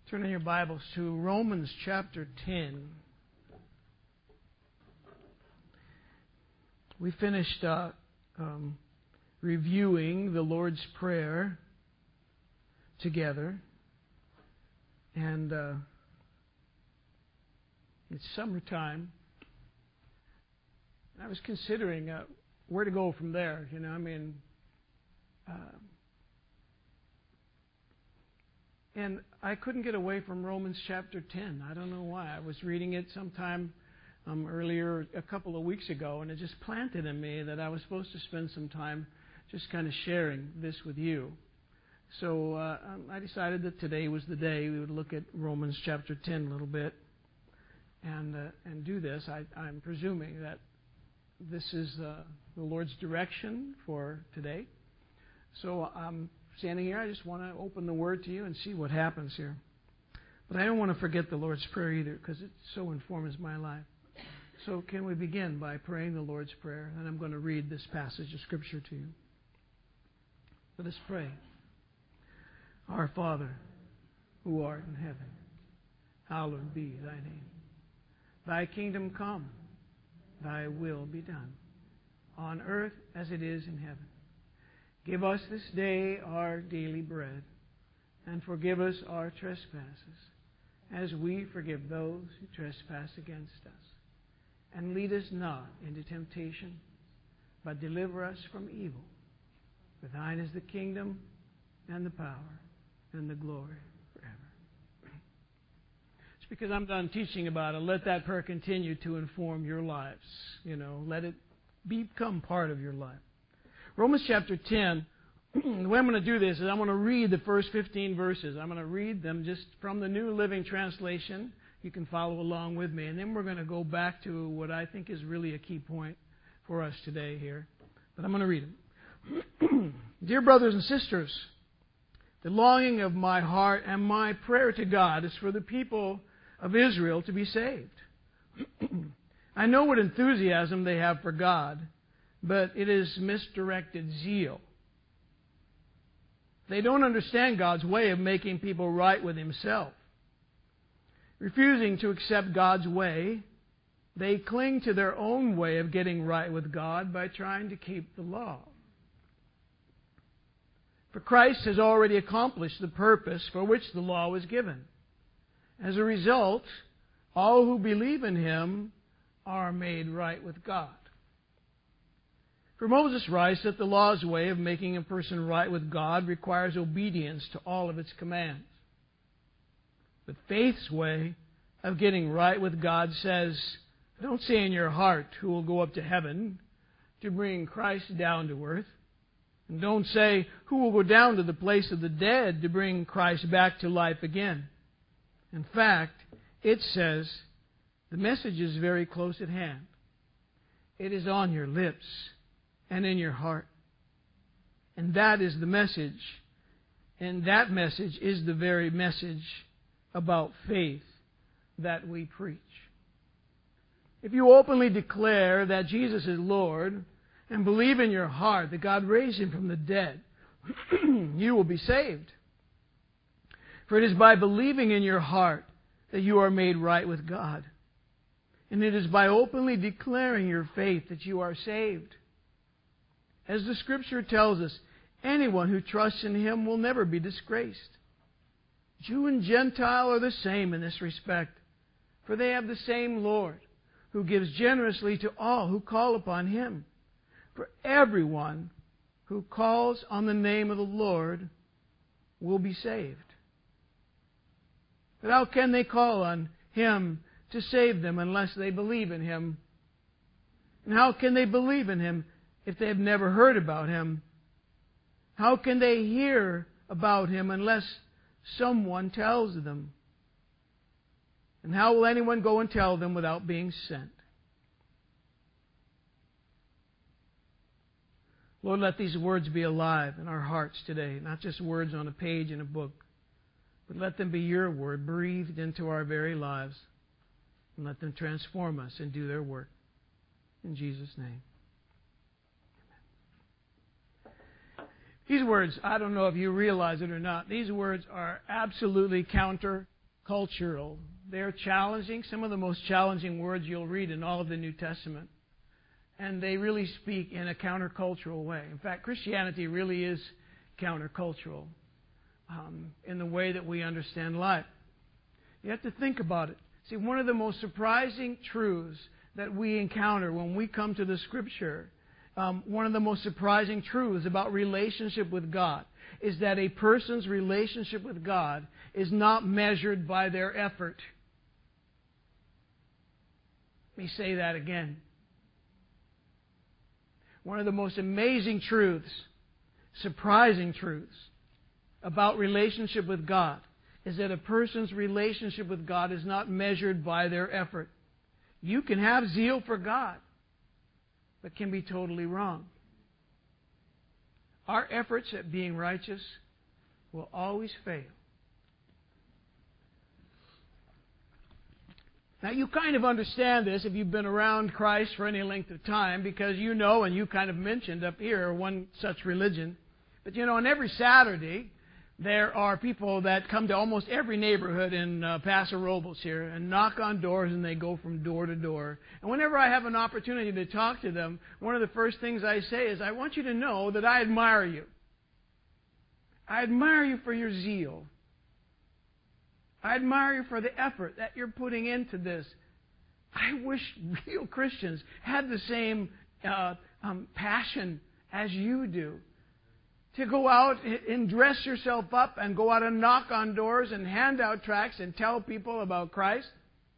Turn in your Bibles to Romans chapter 10. We finished reviewing the Lord's Prayer together. And it's summertime. I was considering where to go from there. And I couldn't get away from Romans chapter 10. I don't know why. I was reading it sometime earlier, a couple of weeks ago, and it just planted in me that I was supposed to spend some time just kind of sharing this with you. So I decided that today was the day we would look at Romans chapter 10 a little bit and do this. I'm presuming that this is the Lord's direction for today. So standing here, I just want to open the Word to you and see what happens here. But I don't want to forget the Lord's Prayer either, because it so informs my life. So can we begin by praying the Lord's Prayer? And I'm going to read this passage of Scripture to you. Let us pray. Our Father, who art in heaven, hallowed be thy name. Thy kingdom come, thy will be done, on earth as it is in heaven. Give us this day our daily bread, and forgive us our trespasses, as we forgive those who trespass against us. And lead us not into temptation, but deliver us from evil. For thine is the kingdom, and the power, and the glory forever. Just because I'm done teaching about it, let that prayer continue to inform your lives. Let it become part of your life. Romans chapter 10, the way I'm going to do this is I'm going to read the first 15 verses. I'm going to read them just from the New Living Translation. You can follow along with me. And then we're going to go back to what I think is really a key point for us today here. But I'm going to read them. Dear brothers and sisters, the longing of my heart and my prayer to God is for the people of Israel to be saved. I know what enthusiasm they have for God, but it is misdirected zeal. They don't understand God's way of making people right with Himself. Refusing to accept God's way, they cling to their own way of getting right with God by trying to keep the law. For Christ has already accomplished the purpose for which the law was given. As a result, all who believe in Him are made right with God. For Moses writes that the law's way of making a person right with God requires obedience to all of its commands. But faith's way of getting right with God says, don't say in your heart who will go up to heaven to bring Christ down to earth. And don't say who will go down to the place of the dead to bring Christ back to life again. In fact, it says the message is very close at hand. It is on your lips and in your heart. And that is the message. And that message is the very message about faith that we preach. If you openly declare that Jesus is Lord and believe in your heart that God raised Him from the dead, you will be saved. For it is by believing in your heart that you are made right with God. And it is by openly declaring your faith that you are saved. As the Scripture tells us, anyone who trusts in Him will never be disgraced. Jew and Gentile are the same in this respect, for they have the same Lord, who gives generously to all who call upon Him. For everyone who calls on the name of the Lord will be saved. But how can they call on Him to save them unless they believe in Him? And how can they believe in Him if they have never heard about Him? How can they hear about Him unless someone tells them? And how will anyone go and tell them without being sent? Lord, let these words be alive in our hearts today, not just words on a page in a book, but let them be your word breathed into our very lives, and let them transform us and do their work. In Jesus' name. These words, I don't know if you realize it or not, these words are absolutely counter cultural. They're challenging, some of the most challenging words you'll read in all of the New Testament. And they really speak in a countercultural way. In fact, Christianity really is countercultural in the way that we understand life. You have to think about it. See, one of the most surprising truths that we encounter when we come to the Scripture, one of the most surprising truths about relationship with God, is that a person's relationship with God is not measured by their effort. Let me say that again. One of the most amazing truths, surprising truths about relationship with God is that a person's relationship with God is not measured by their effort. You can have zeal for God, but can be totally wrong. Our efforts at being righteous will always fail. Now, you kind of understand this if you've been around Christ for any length of time, because you know, and you kind of mentioned up here, one such religion. But you know, on every Saturday, there are people that come to almost every neighborhood in Paso Robles here and knock on doors, and they go from door to door. And whenever I have an opportunity to talk to them, one of the first things I say is, I want you to know that I admire you. I admire you for your zeal. I admire you for the effort that you're putting into this. I wish real Christians had the same passion as you do. To go out and dress yourself up and go out and knock on doors and hand out tracts and tell people about Christ.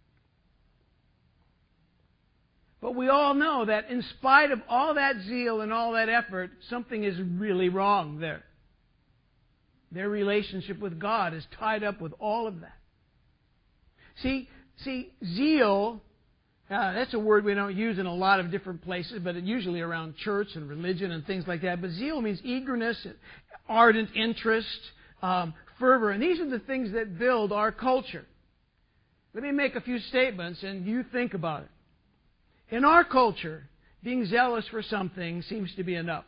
But we all know that in spite of all that zeal and all that effort, something is really wrong there. Their relationship with God is tied up with all of that. See, zeal, that's a word we don't use in a lot of different places, but usually around church and religion and things like that. But zeal means eagerness, ardent interest, fervor. And these are the things that build our culture. Let me make a few statements and you think about it. In our culture, being zealous for something seems to be enough.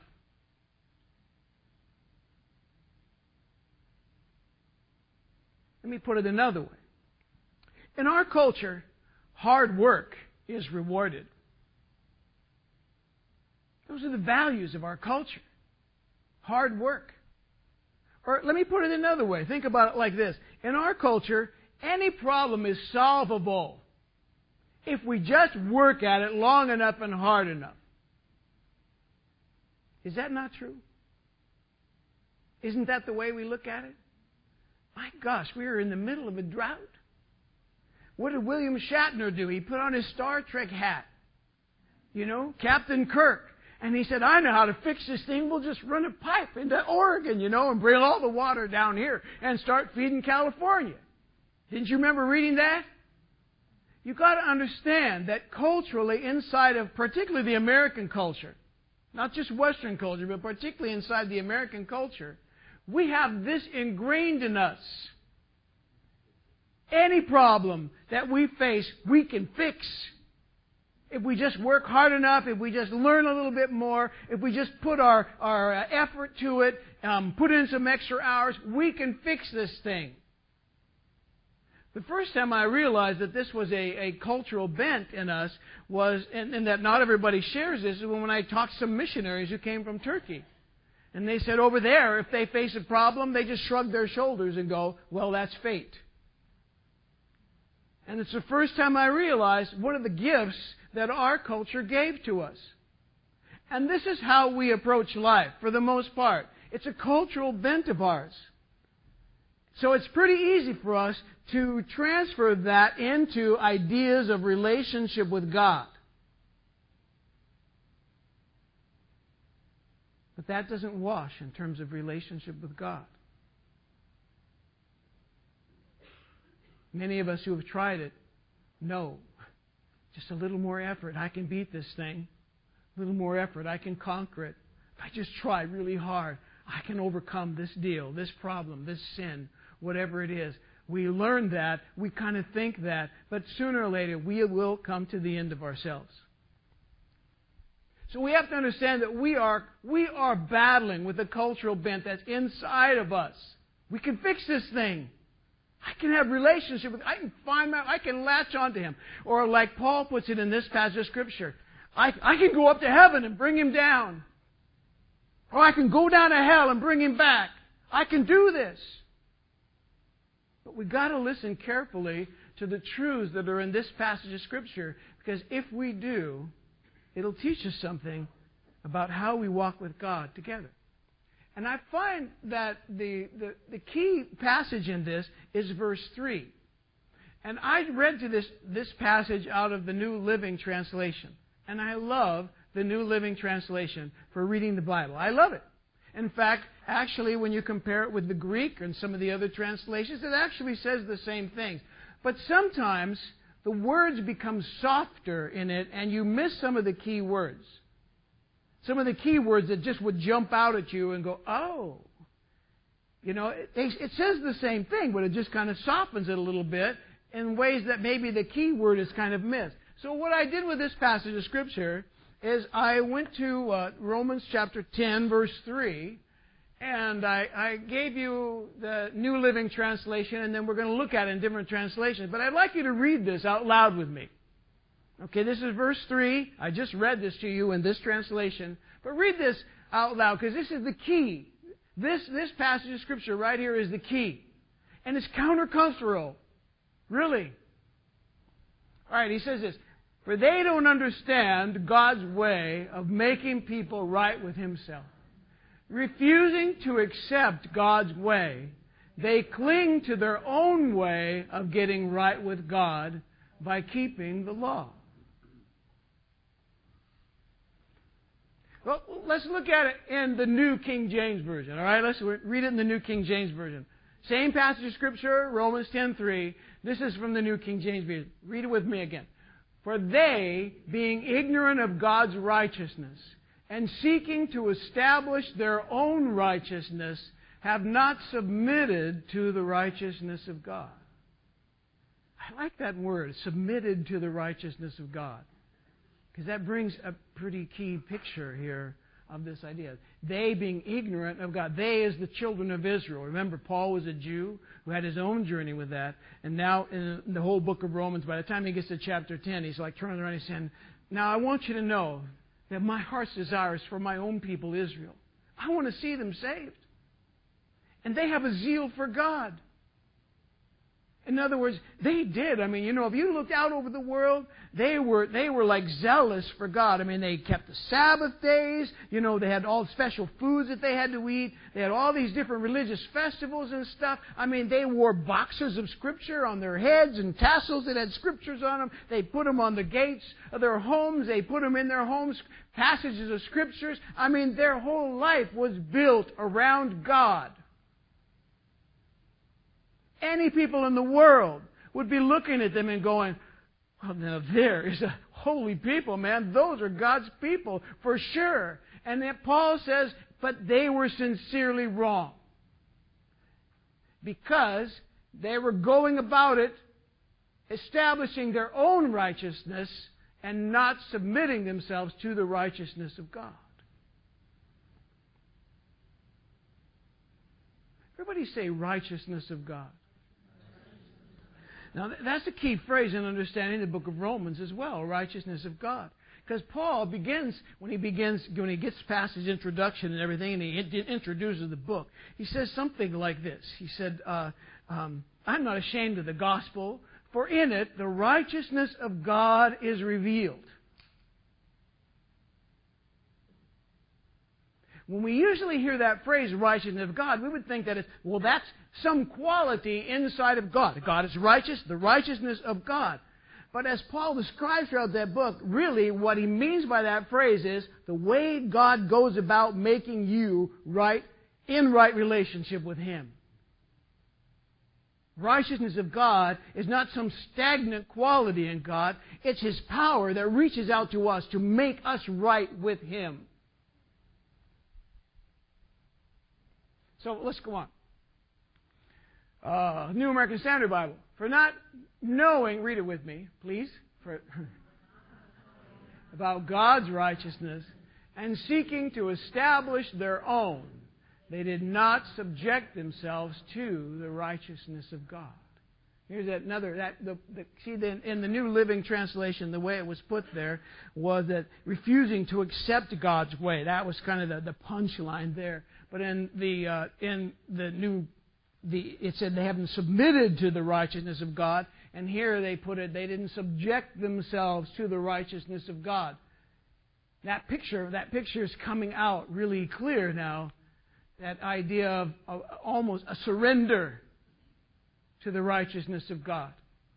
Let me put it another way. In our culture, hard work is rewarded. Those are the values of our culture. Hard work. Or let me put it another way. Think about it like this. In our culture, any problem is solvable if we just work at it long enough and hard enough. Is that not true? Isn't that the way we look at it? My gosh, we are in the middle of a drought. What did William Shatner do? He put on his Star Trek hat. You know, Captain Kirk. And he said, I know how to fix this thing. We'll just run a pipe into Oregon, and bring all the water down here and start feeding California. Didn't you remember reading that? You've got to understand that culturally, inside of particularly the American culture, not just Western culture, but particularly inside the American culture, we have this ingrained in us. Any problem that we face, we can fix. If we just work hard enough, if we just learn a little bit more, if we just put our effort to it, put in some extra hours, we can fix this thing. The first time I realized that this was a cultural bent in us was, and that not everybody shares this, is when I talked to some missionaries who came from Turkey. And they said over there, if they face a problem, they just shrug their shoulders and go, well, that's fate. And it's the first time I realized one of the gifts that our culture gave to us. And this is how we approach life, for the most part. It's a cultural bent of ours. So it's pretty easy for us to transfer that into ideas of relationship with God. But that doesn't wash in terms of relationship with God. Many of us who have tried it know, just a little more effort, I can beat this thing. A little more effort, I can conquer it. If I just try really hard, I can overcome this deal, this problem, this sin, whatever it is. We learn that, we kind of think that, but sooner or later we will come to the end of ourselves. So we have to understand that we are battling with the cultural bent that's inside of us. We can fix this thing. I can have relationship with, I can latch onto Him. Or like Paul puts it in this passage of Scripture, I can go up to heaven and bring Him down. Or I can go down to hell and bring Him back. I can do this. But we've got to listen carefully to the truths that are in this passage of Scripture, because if we do, it'll teach us something about how we walk with God together. And I find that the key passage in this is verse 3. And I read to this passage out of the New Living Translation. And I love the New Living Translation for reading the Bible. I love it. In fact, actually, when you compare it with the Greek and some of the other translations, it actually says the same things. But sometimes the words become softer in it, and you miss some of the key words. Some of the key words that just would jump out at you and go, oh. You know, it says the same thing, but it just kind of softens it a little bit in ways that maybe the key word is kind of missed. So what I did with this passage of Scripture is I went to Romans chapter 10, verse 3, and I gave you the New Living Translation, and then we're going to look at it in different translations. But I'd like you to read this out loud with me. Okay, this is verse 3. I just read this to you in this translation. But read this out loud, because this is the key. This passage of Scripture right here is the key. And it's countercultural. Really. All right, he says this. For they don't understand God's way of making people right with Himself. Refusing to accept God's way, they cling to their own way of getting right with God by keeping the law. Well, let's look at it in the New King James Version. All right, let's read it in the New King James Version. Same passage of Scripture, Romans 10:3. This is from the New King James Version. Read it with me again. For they, being ignorant of God's righteousness and seeking to establish their own righteousness, have not submitted to the righteousness of God. I like that word, submitted to the righteousness of God. Because that brings a pretty key picture here of this idea. They being ignorant of God. They as the children of Israel. Remember, Paul was a Jew who had his own journey with that. And now in the whole book of Romans, by the time he gets to chapter 10, he's like turning around and saying, now I want you to know that my heart's desire is for my own people, Israel. I want to see them saved. And they have a zeal for God. In other words, they did. I mean, you know, if you looked out over the world, they were like zealous for God. I mean, they kept the Sabbath days. You know, they had all special foods that they had to eat. They had all these different religious festivals and stuff. I mean, they wore boxes of Scripture on their heads and tassels that had Scriptures on them. They put them on the gates of their homes. They put them in their homes, passages of Scriptures. I mean, their whole life was built around God. Any people in the world would be looking at them and going, well, now there is a holy people, man. Those are God's people for sure. And then Paul says, but they were sincerely wrong. Because they were going about it, establishing their own righteousness and not submitting themselves to the righteousness of God. Everybody say righteousness of God. Now, that's a key phrase in understanding the book of Romans as well, righteousness of God. Because Paul when he gets past his introduction and everything, and he introduces the book, he says something like this. He said, I'm not ashamed of the gospel, for in it the righteousness of God is revealed. When we usually hear that phrase, righteousness of God, we would think that that's some quality inside of God. God is righteous, the righteousness of God. But as Paul describes throughout that book, really what he means by that phrase is the way God goes about making you right, in right relationship with Him. Righteousness of God is not some stagnant quality in God. It's His power that reaches out to us to make us right with Him. So let's go on. New American Standard Bible. For not knowing, read it with me, please, about God's righteousness and seeking to establish their own, they did not subject themselves to the righteousness of God. Here's another. In the New Living Translation, the way it was put there was that refusing to accept God's way. That was kind of the punchline there. But in the new, it said they haven't submitted to the righteousness of God. And here they put it, they didn't subject themselves to the righteousness of God. That picture is coming out really clear now. That idea of almost a surrender to the righteousness of God.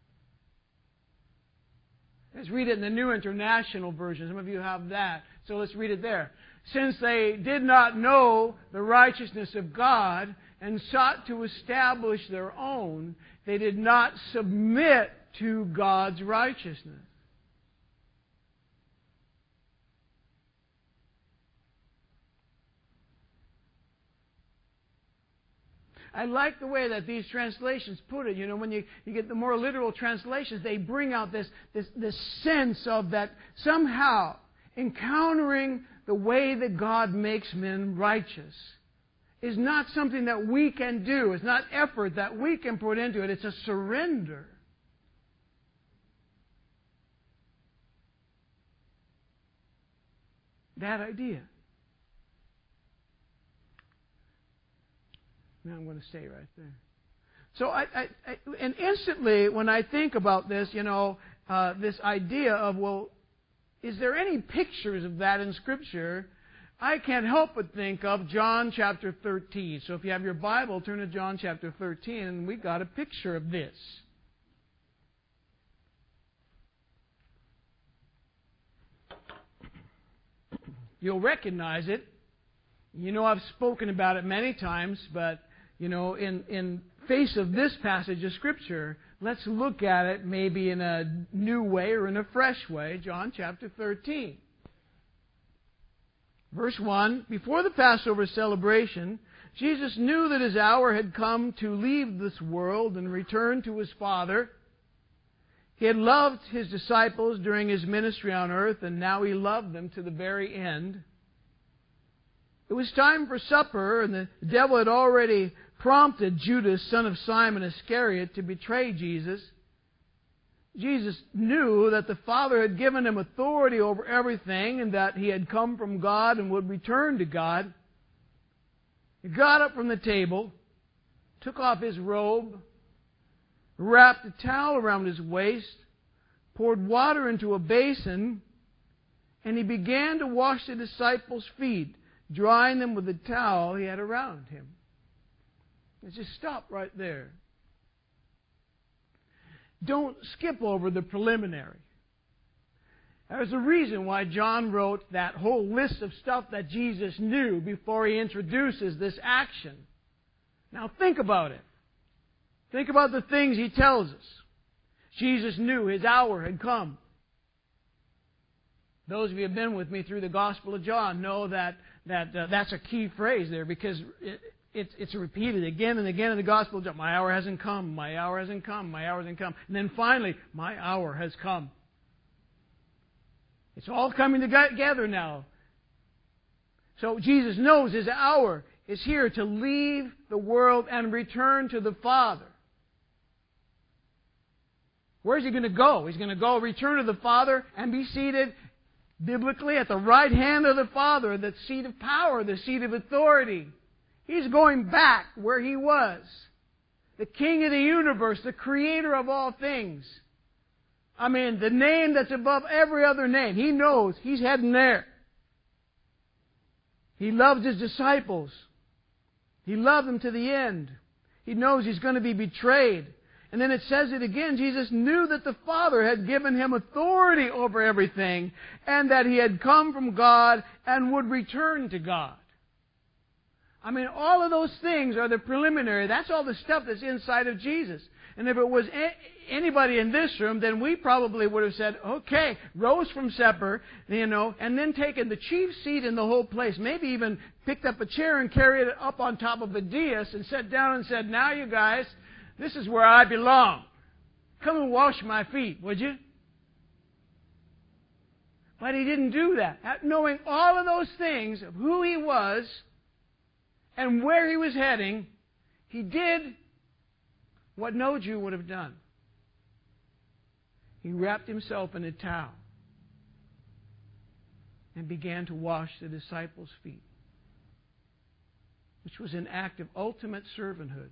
Let's read it in the New International Version. Some of you have that. So let's read it there. Since they did not know the righteousness of God and sought to establish their own, they did not submit to God's righteousness. I like the way that these translations put it. You know, when you get the more literal translations, they bring out this sense of that somehow encountering the way that God makes men righteous is not something that we can do. It's not effort that we can put into it. It's a surrender. That idea. Now I'm going to stay right there. So and instantly when I think about this, this idea of, well, is there any pictures of that in Scripture? I can't help but think of John chapter 13. So if you have your Bible, turn to John chapter 13, and we got a picture of this. You'll recognize it. I've spoken about it many times, but in face of this passage of Scripture, let's look at it maybe in a new way or in a fresh way. John chapter 13. Verse 1, before the Passover celebration, Jesus knew that His hour had come to leave this world and return to His Father. He had loved His disciples during His ministry on earth, and now He loved them to the very end. It was time for supper, and the devil had already prompted Judas, son of Simon Iscariot, to betray Jesus. Jesus knew that the Father had given Him authority over everything and that He had come from God and would return to God. He got up from the table, took off His robe, wrapped a towel around His waist, poured water into a basin, and He began to wash the disciples' feet, drying them with the towel He had around Him. Let's just stop right there. Don't skip over the preliminary. There's a reason why John wrote that whole list of stuff that Jesus knew before he introduces this action. Now think about it. Think about the things he tells us. Jesus knew His hour had come. Those of you who have been with me through the Gospel of John know that that's a key phrase there, because it's repeated again and again in the Gospel of John. My hour hasn't come. My hour hasn't come. My hour hasn't come. And then finally, my hour has come. It's all coming together now. So Jesus knows His hour is here to leave the world and return to the Father. Where's He going to go? He's going to go return to the Father and be seated biblically at the right hand of the Father, the seat of power, the seat of authority. He's going back where He was. The King of the universe, the Creator of all things. I mean, the name that's above every other name. He knows He's heading there. He loves His disciples. He loved them to the end. He knows He's going to be betrayed. And then it says it again. Jesus knew that the Father had given Him authority over everything, and that He had come from God and would return to God. I mean, all of those things are the preliminary. That's all the stuff that's inside of Jesus. And if it was anybody in this room, then we probably would have said, okay, rose from supper, and then taken the chief seat in the whole place. Maybe even picked up a chair and carried it up on top of a dais and sat down and said, now you guys, this is where I belong. Come and wash my feet, would you? But He didn't do that. Knowing all of those things of who He was and where He was heading, He did what no Jew would have done. He wrapped himself in a towel and began to wash the disciples' feet, which was an act of ultimate servanthood.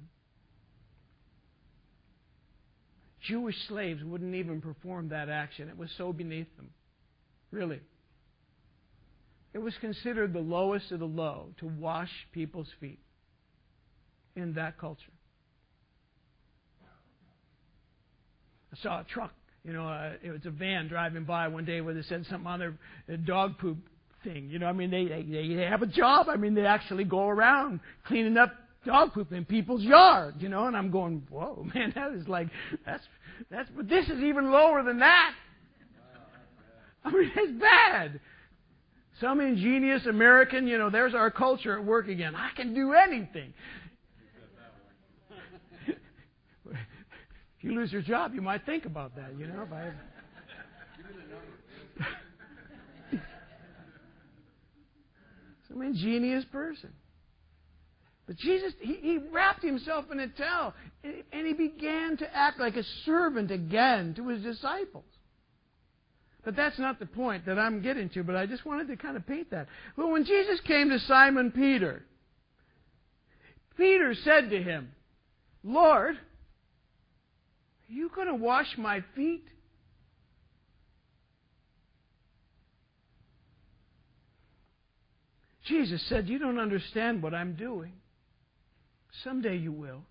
Jewish slaves wouldn't even perform that action. It was so beneath them. Really. It was considered the lowest of the low to wash people's feet in that culture. I saw a truck, it was a van driving by one day where they said something on their dog poop thing. They have a job. They actually go around cleaning up dog poop in people's yards, and I'm going, whoa, man, that is like, but this is even lower than that. It's bad. Some ingenious American, there's our culture at work again. I can do anything. If you lose your job, you might think about that, Some ingenious person. But Jesus, he wrapped himself in a towel, and he began to act like a servant again to his disciples. But that's not the point that I'm getting to, but I just wanted to kind of paint that. Well, when Jesus came to Simon Peter, Peter said to him, Lord, are you going to wash my feet? Jesus said, you don't understand what I'm doing. Someday you will.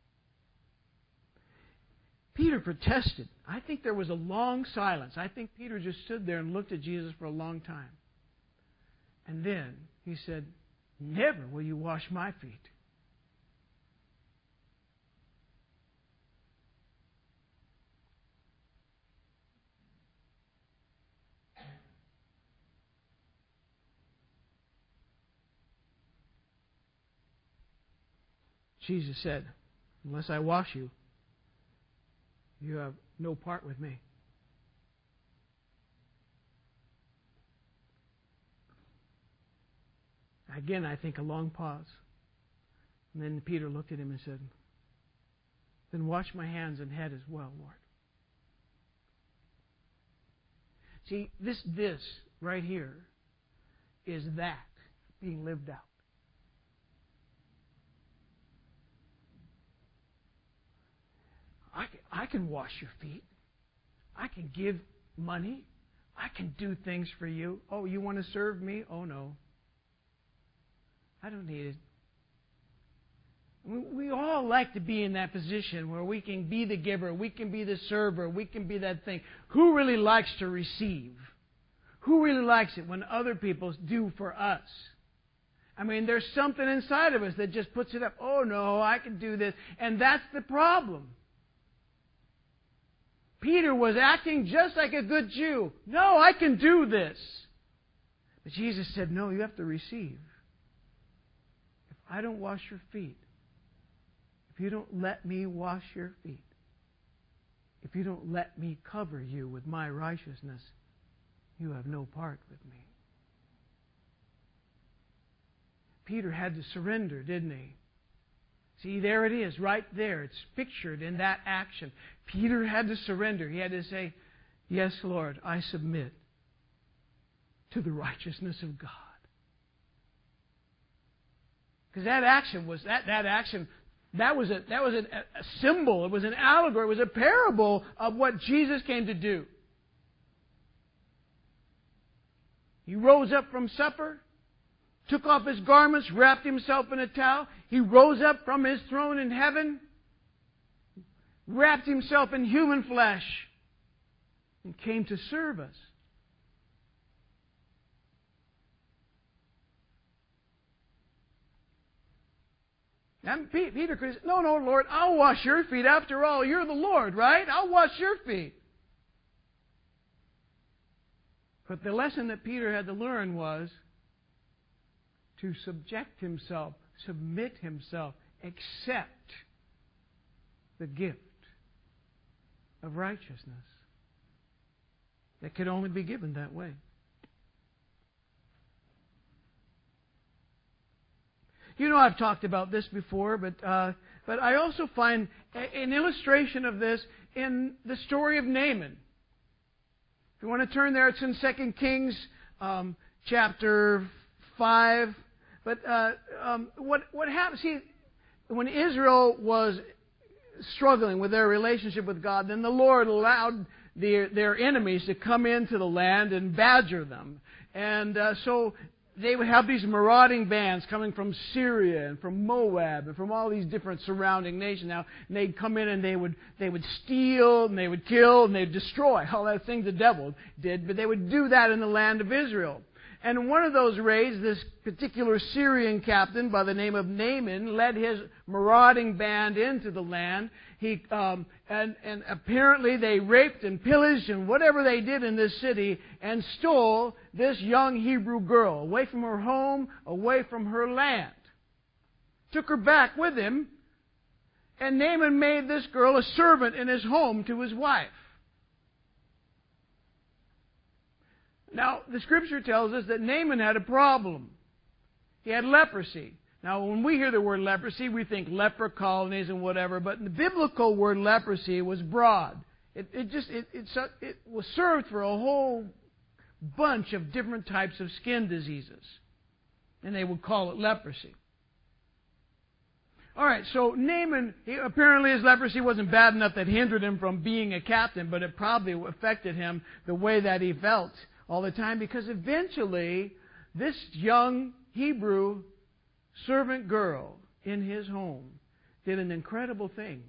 Peter protested. I think there was a long silence. I think Peter just stood there and looked at Jesus for a long time. And then he said, never will you wash my feet. Jesus said, unless I wash you, you have no part with me. Again, I think a long pause. And then Peter looked at him and said, then wash my hands and head as well, Lord. See, this right here is that being lived out. I can wash your feet. I can give money. I can do things for you. Oh, you want to serve me? Oh, no. I don't need it. We all like to be in that position where we can be the giver, we can be the server, we can be that thing. Who really likes to receive? Who really likes it when other people do for us? There's something inside of us that just puts it up. Oh, no, I can do this. And that's the problem. Peter was acting just like a good Jew. No, I can do this. But Jesus said, no, you have to receive. If I don't wash your feet, if you don't let me wash your feet, if you don't let me cover you with my righteousness, you have no part with me. Peter had to surrender, didn't he? See, there it is, right there. It's pictured in that action. Peter had to surrender. He had to say, yes, Lord, I submit to the righteousness of God. Because that action was that was a symbol. It was an allegory. It was a parable of what Jesus came to do. He rose up from supper, took off his garments, wrapped himself in a towel. He rose up from his throne in heaven, wrapped himself in human flesh, and came to serve us. And Peter could say, no, Lord, I'll wash your feet. After all, you're the Lord, right? I'll wash your feet. But the lesson that Peter had to learn was to subject himself, submit himself, accept the gift of righteousness that could only be given that way. You know, I've talked about this before, but I also find an illustration of this in the story of Naaman. If you want to turn there, it's in 2 Kings chapter 5. But what happens? See, when Israel was struggling with their relationship with God, then the Lord allowed their enemies to come into the land and badger them. And so they would have these marauding bands coming from Syria and from Moab and from all these different surrounding nations. Now, and they'd come in and they would steal and they would kill and they'd destroy all that things the devil did. But they would do that in the land of Israel. And in one of those raids, this particular Syrian captain by the name of Naaman led his marauding band into the land. And apparently they raped and pillaged and whatever they did in this city and stole this young Hebrew girl away from her home, away from her land. Took her back with him, and Naaman made this girl a servant in his home to his wife. Now, the Scripture tells us that Naaman had a problem. He had leprosy. Now, when we hear the word leprosy, we think leper colonies and whatever, but the biblical word leprosy was broad. It was served for a whole bunch of different types of skin diseases, and they would call it leprosy. All right, so Naaman, apparently his leprosy wasn't bad enough that hindered him from being a captain, but it probably affected him the way that he felt all the time, because eventually this young Hebrew servant girl in his home did an incredible thing.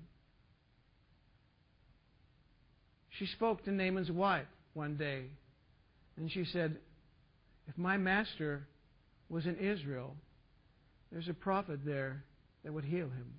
She spoke to Naaman's wife one day, and she said, "If my master was in Israel, there's a prophet there that would heal him."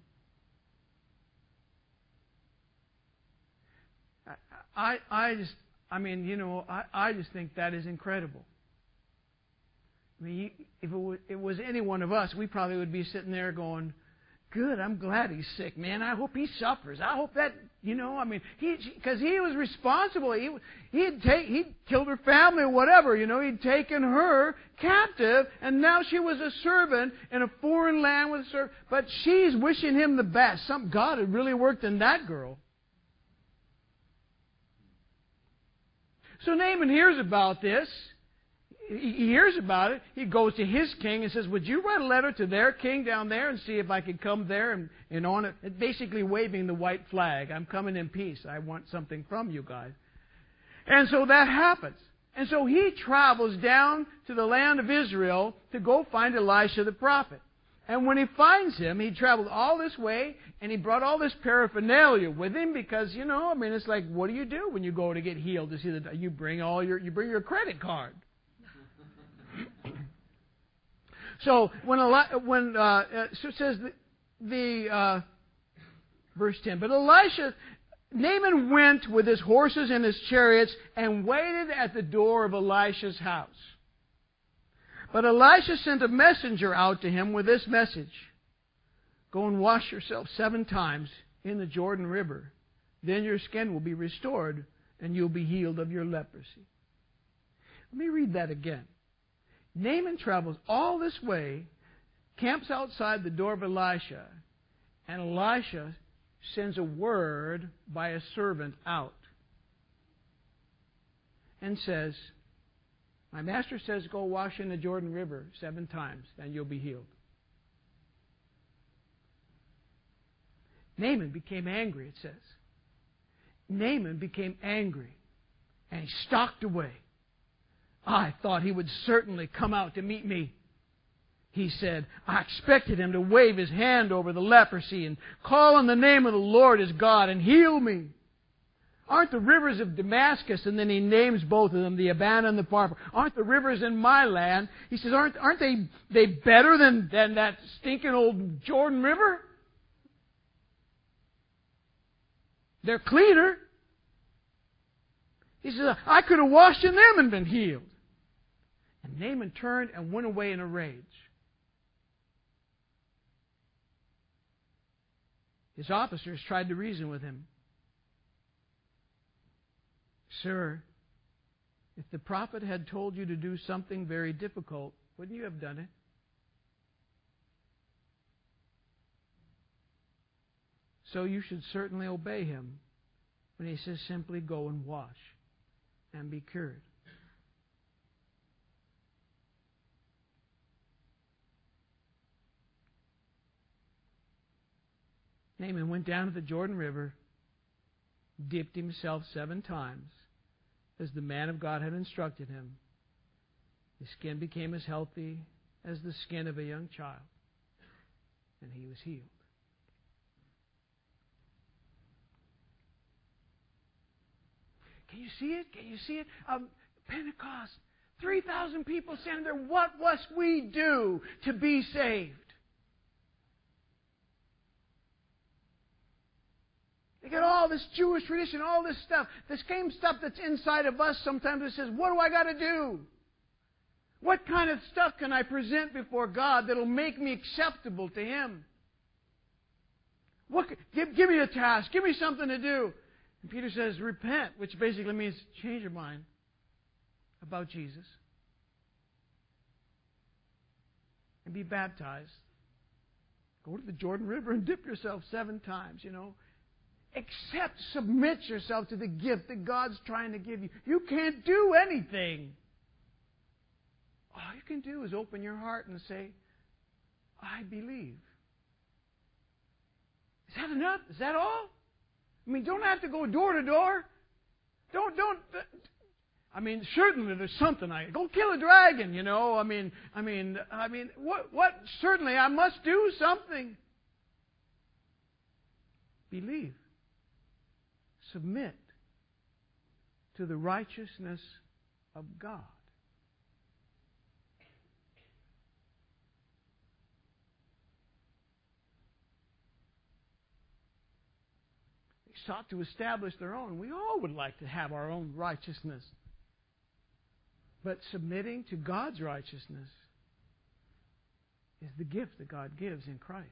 I just think that is incredible. I mean, if it was any one of us, we probably would be sitting there going, "Good, I'm glad he's sick, man. I hope he suffers. I hope that, because he was responsible. He'd killed her family or whatever, He'd taken her captive, and now she was a servant in a foreign land with a servant. But she's wishing him the best. God had really worked in that girl. So Naaman hears about this. He hears about it. He goes to his king and says, "Would you write a letter to their king down there and see if I could come there and on it?" Basically waving the white flag. "I'm coming in peace. I want something from you guys." And so that happens. And so he travels down to the land of Israel to go find Elisha the prophet. And when he finds him, he traveled all this way, and he brought all this paraphernalia with him because, it's like, what do you do when you go to get healed? You bring your credit card. So it says verse 10, but Naaman went with his horses and his chariots and waited at the door of Elisha's house. But Elisha sent a messenger out to him with this message: "Go and wash yourself 7 times in the Jordan River. Then your skin will be restored and you'll be healed of your leprosy." Let me read that again. Naaman travels all this way, camps outside the door of Elisha, and Elisha sends a word by a servant out and says, "My master says go wash in the Jordan River 7 times, and you'll be healed." Naaman became angry, it says. Naaman became angry, and he stalked away. "I thought he would certainly come out to meet me," he said. "I expected him to wave his hand over the leprosy and call on the name of the Lord his God and heal me. Aren't the rivers of Damascus," and then he names both of them, the Abana and the Pharpar, "aren't the rivers in my land?" He says, aren't they better than that stinking old Jordan River? They're cleaner. He says, "I could have washed in them and been healed." And Naaman turned and went away in a rage. His officers tried to reason with him. "Sir, if the prophet had told you to do something very difficult, wouldn't you have done it?" So you should certainly obey him when he says simply go and wash and be cured. Naaman went down to the Jordan River, dipped himself 7 times, as the man of God had instructed him. His skin became as healthy as the skin of a young child, and he was healed. Can you see it? Can you see it? Pentecost, 3,000 people standing there. What must we do to be saved? They got all this Jewish tradition, all this stuff. The same stuff that's inside of us sometimes that says, what do I got to do? What kind of stuff can I present before God that'll make me acceptable to Him? Give me a task. Give me something to do. And Peter says, repent, which basically means change your mind about Jesus. And be baptized. Go to the Jordan River and dip yourself 7 times, Accept, submit yourself to the gift that God's trying to give you. You can't do anything. All you can do is open your heart and say, I believe. Is that enough? Is that all? Don't have to go door to door. Certainly there's something go kill a dragon, what? Certainly I must do something. Believe. Submit to the righteousness of God. They sought to establish their own. We all would like to have our own righteousness. But submitting to God's righteousness is the gift that God gives in Christ.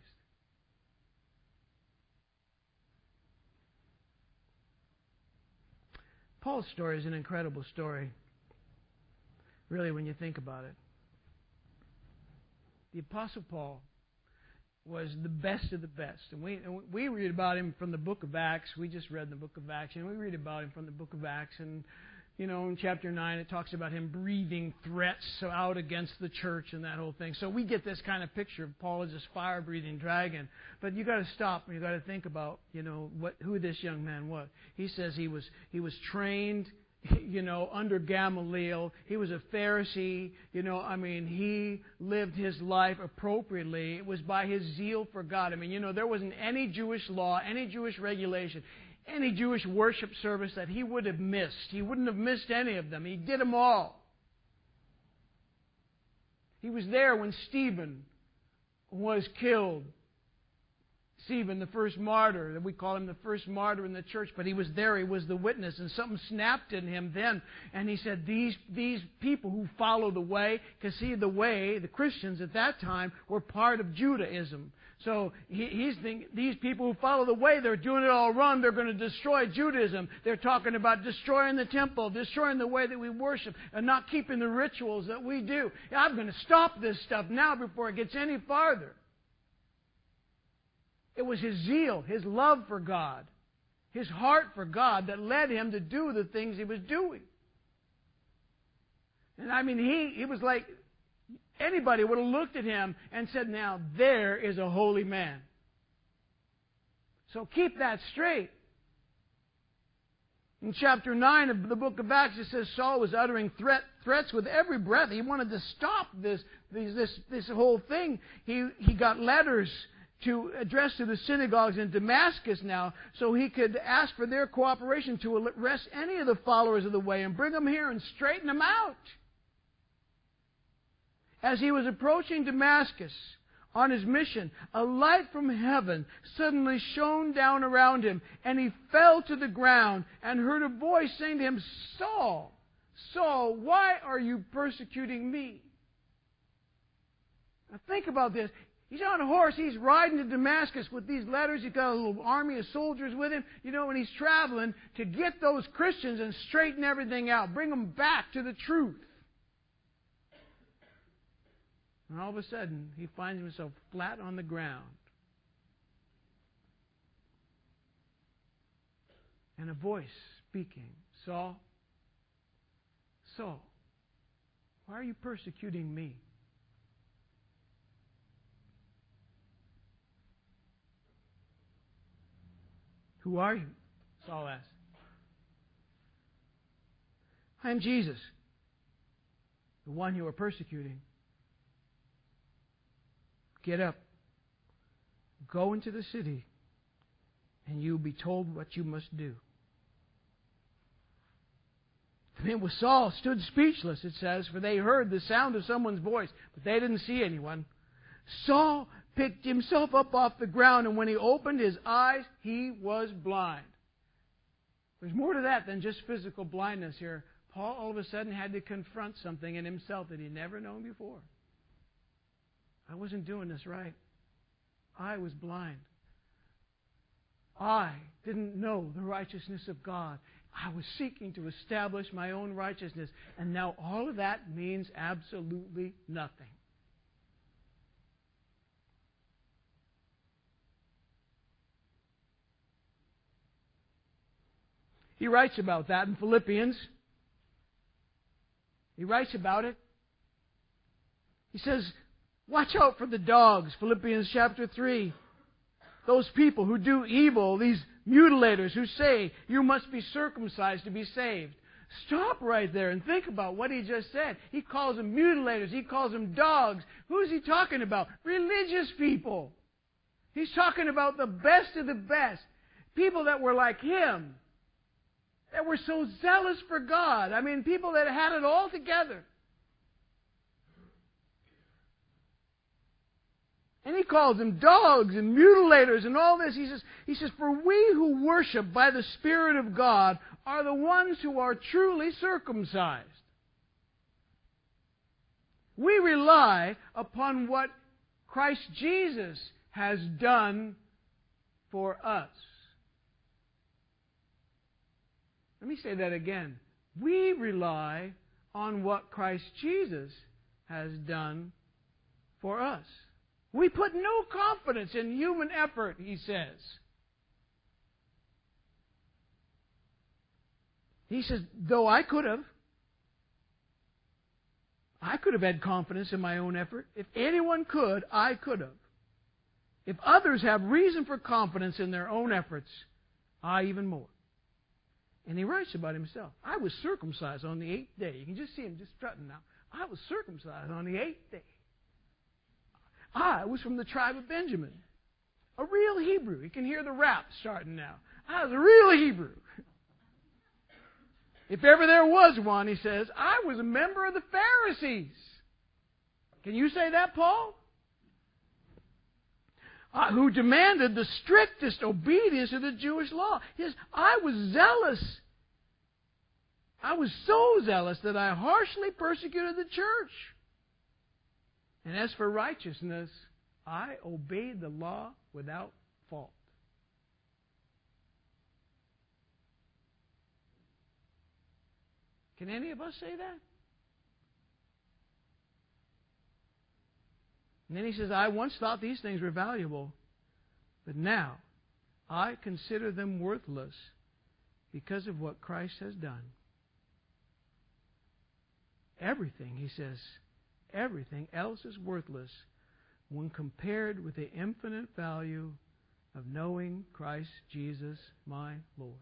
Paul's story is an incredible story, really, when you think about it. The Apostle Paul was the best of the best. And we read about him from the book of Acts. We just read the book of Acts, and we read about him from the book of Acts. And, in chapter 9, it talks about him breathing threats out against the church and that whole thing. So we get this kind of picture of Paul as this fire-breathing dragon. But you got to stop and you got to think about, who this young man was. He says he was trained, under Gamaliel. He was a Pharisee. He lived his life appropriately. It was by his zeal for God. There wasn't any Jewish law, any Jewish regulation, any Jewish worship service that he would have missed. He wouldn't have missed any of them. He did them all. He was there when Stephen was killed. Stephen, the first martyr, we call him the first martyr in the church, but he was there, he was the witness, and something snapped in him then, and he said, these people who follow the way, because see, the way, the Christians at that time, were part of Judaism. So he's thinking, these people who follow the way, they're doing it all wrong, they're going to destroy Judaism. They're talking about destroying the temple, destroying the way that we worship, and not keeping the rituals that we do. I'm going to stop this stuff now before it gets any farther. It was his zeal, his love for God, his heart for God that led him to do the things he was doing. And he was like, anybody would have looked at him and said, now there is a holy man. So keep that straight. In chapter 9 of the book of Acts, it says Saul was uttering threats with every breath. He wanted to stop this whole thing. He got letters to address to the synagogues in Damascus now, so he could ask for their cooperation to arrest any of the followers of the way and bring them here and straighten them out. As he was approaching Damascus on his mission, a light from heaven suddenly shone down around him, and he fell to the ground and heard a voice saying to him, Saul, Saul, why are you persecuting me? Now think about this. He's on a horse. He's riding to Damascus with these letters. He's got a little army of soldiers with him, and he's traveling to get those Christians and straighten everything out, bring them back to the truth. And all of a sudden, he finds himself flat on the ground. and a voice speaking, Saul, Saul, why are you persecuting me? Who are you? Saul asked. I am Jesus, the one you are persecuting. Get up, go into the city, and you will be told what you must do. The men with Saul stood speechless, it says, for they heard the sound of someone's voice, but they didn't see anyone. Saul picked himself up off the ground, and when he opened his eyes, he was blind. There's more to that than just physical blindness here. Paul all of a sudden had to confront something in himself that he'd never known before. I wasn't doing this right. I was blind. I didn't know the righteousness of God. I was seeking to establish my own righteousness. And now all of that means absolutely nothing. He writes about that in Philippians. He writes about it. He says, watch out for the dogs, Philippians chapter 3. Those people who do evil, these mutilators who say you must be circumcised to be saved. Stop right there and think about what he just said. He calls them mutilators. He calls them dogs. Who's he talking about? Religious people. He's talking about the best of the best. People that were like him. That were so zealous for God. I mean, people that had it all together. And he calls them dogs and mutilators and all this. He says, for we who worship by the Spirit of God are the ones who are truly circumcised. We rely upon what Christ Jesus has done for us. Let me say that again. We rely on what Christ Jesus has done for us. We put no confidence in human effort, he says. He says, though I could have had confidence in my own effort. If anyone could, I could have. If others have reason for confidence in their own efforts, I even more. And he writes about himself. I was circumcised on the 8th day. You can just see him just strutting now. I was circumcised on the 8th day. I was from the tribe of Benjamin. A real Hebrew. You can hear the rap starting now. I was a real Hebrew. If ever there was one, he says, I was a member of the Pharisees. Can you say that, Paul? Who demanded the strictest obedience to the Jewish law. He says, I was zealous. I was so zealous that I harshly persecuted the church. And as for righteousness, I obeyed the law without fault. Can any of us say that? And then he says, I once thought these things were valuable, but now I consider them worthless because of what Christ has done. Everything, he says, everything else is worthless when compared with the infinite value of knowing Christ Jesus, my Lord.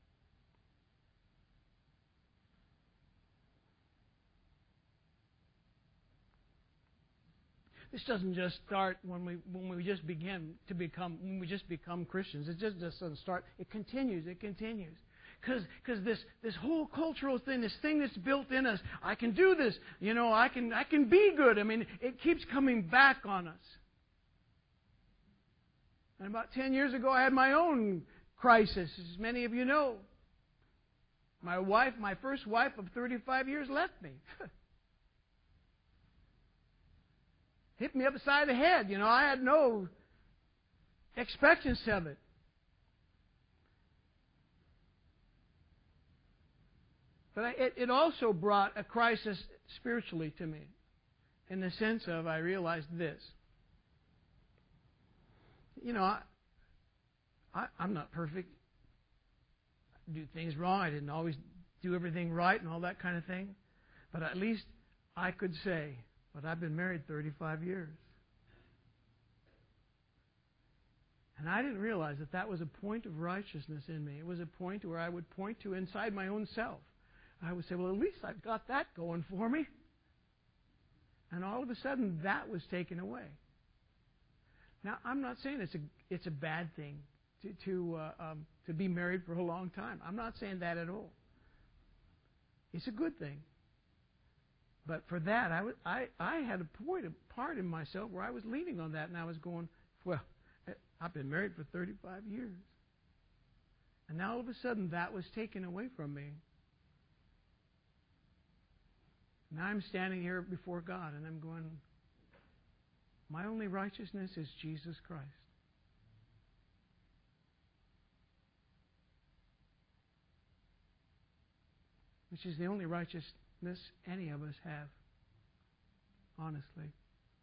This doesn't just start when we just become Christians. It just doesn't start. It continues. It continues. Because this whole cultural thing, this thing that's built in us, I can do this. You know, I can be good. I mean, it keeps coming back on us. And about 10 years ago, I had my own crisis, as many of you know. My first wife of 35 years, left me. Hit me upside the head. You know, I had no expectancy of it. But it also brought a crisis spiritually to me, in the sense of I realized this. You know, I'm not perfect. do things wrong. I didn't always do everything right and all that kind of thing. But at least I could say, but I've been married 35 years. And I didn't realize that that was a point of righteousness in me. It was a point where I would point to inside my own self. I would say, well, at least I've got that going for me. And all of a sudden, that was taken away. Now, I'm not saying it's a bad thing to be married for a long time. I'm not saying that at all. It's a good thing. But for that, I had a part in myself where I was leaning on that, and I was going, well, I've been married for 35 years. And now all of a sudden that was taken away from me. Now I'm standing here before God and I'm going, my only righteousness is Jesus Christ. Which is the only righteousness any of us have, honestly.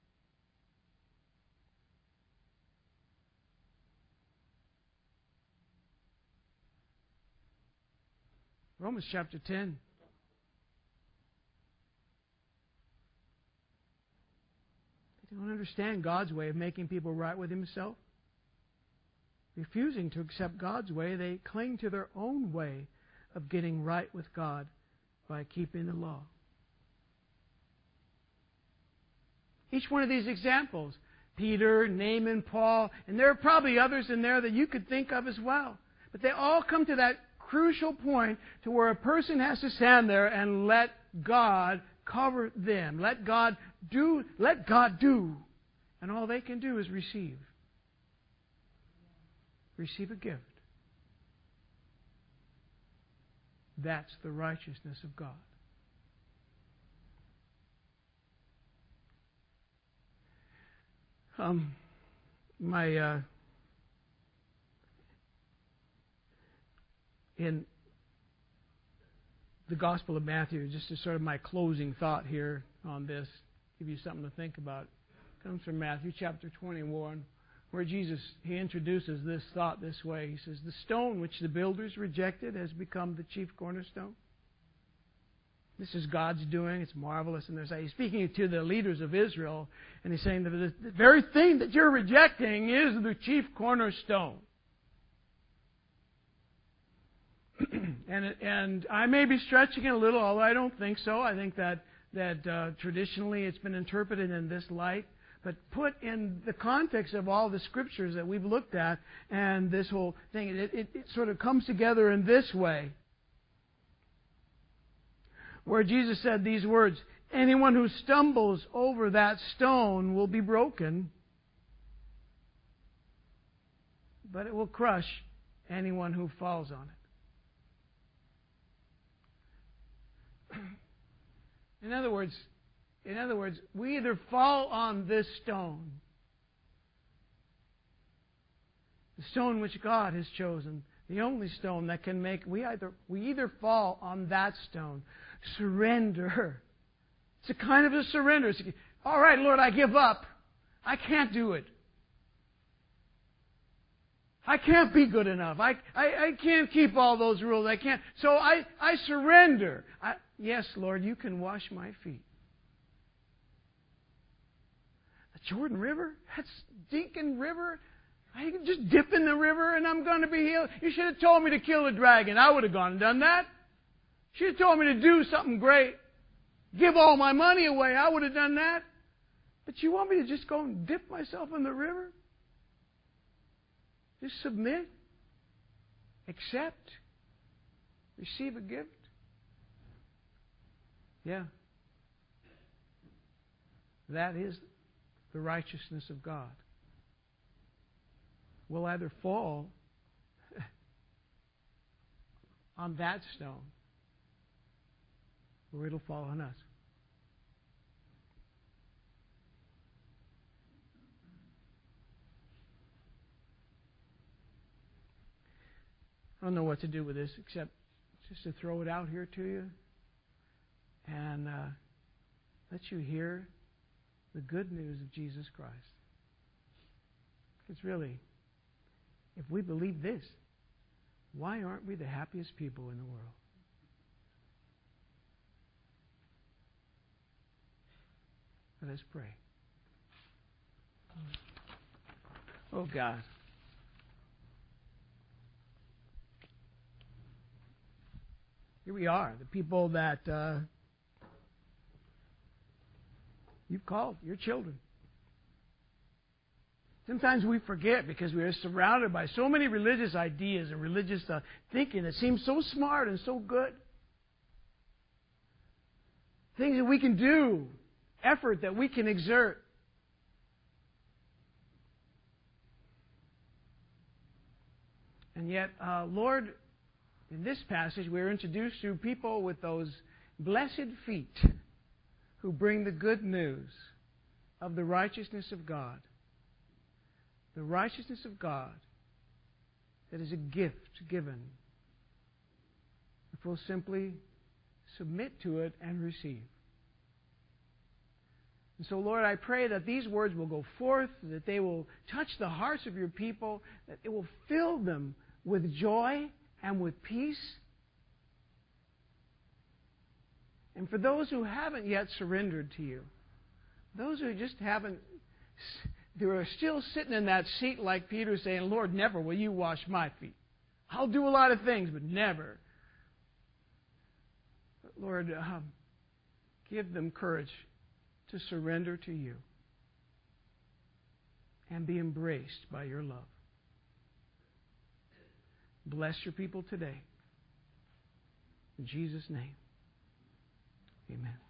Romans chapter 10. They don't understand God's way of making people right with Himself. Refusing to accept God's way, they cling to their own way of getting right with God by keeping the law. Each one of these examples, Peter, Naaman, Paul, and there are probably others in there that you could think of as well. But they all come to that crucial point to where a person has to stand there and let God cover them. Let God do. And all they can do is receive. Receive a gift. That's the righteousness of God. In the Gospel of Matthew, just as sort of my closing thought here on this, give you something to think about. It comes from Matthew chapter 21, where Jesus, He introduces this thought this way. He says, the stone which the builders rejected has become the chief cornerstone. This is God's doing. It's marvelous. And He's speaking to the leaders of Israel, and He's saying that the very thing that you're rejecting is the chief cornerstone. And I may be stretching it a little, although I don't think so. I think that traditionally it's been interpreted in this light. But put in the context of all the Scriptures that we've looked at and this whole thing, it sort of comes together in this way. Where Jesus said these words, anyone who stumbles over that stone will be broken, but it will crush anyone who falls on it. In other words, we either fall on this stone, the stone which God has chosen, the only stone that can make, we either fall on that stone, surrender. It's a kind of a surrender. It's, all right, Lord, I give up. I can't do it. I can't be good enough. I can't keep all those rules. I can't. So I surrender. Yes, Lord, you can wash my feet. The Jordan River? That stinking river? I can just dip in the river and I'm going to be healed. You should have told me to kill a dragon. I would have gone and done that. You should have told me to do something great. Give all my money away. I would have done that. But you want me to just go and dip myself in the river? Just submit, accept, receive a gift. Yeah. That is the righteousness of God. We'll either fall on that stone or it'll fall on us. I don't know what to do with this except just to throw it out here to you and let you hear the good news of Jesus Christ. It's really, if we believe this, Why aren't we the happiest people in the world? Let us pray. Oh God. Here we are, the people that you've called your children. Sometimes we forget because we are surrounded by so many religious ideas and religious thinking that seems so smart and so good. Things that we can do, effort that we can exert. And yet, Lord, in this passage, we're introduced to people with those blessed feet who bring the good news of the righteousness of God. The righteousness of God that is a gift given if we'll simply submit to it and receive. And so, Lord, I pray that these words will go forth, that they will touch the hearts of your people, that it will fill them with joy and with peace. And for those who haven't yet surrendered to you, those who just haven't, they are still sitting in that seat like Peter saying, Lord, never will you wash my feet. I'll do a lot of things, but never. But Lord, give them courage to surrender to you and be embraced by your love. Bless your people today. In Jesus' name, amen.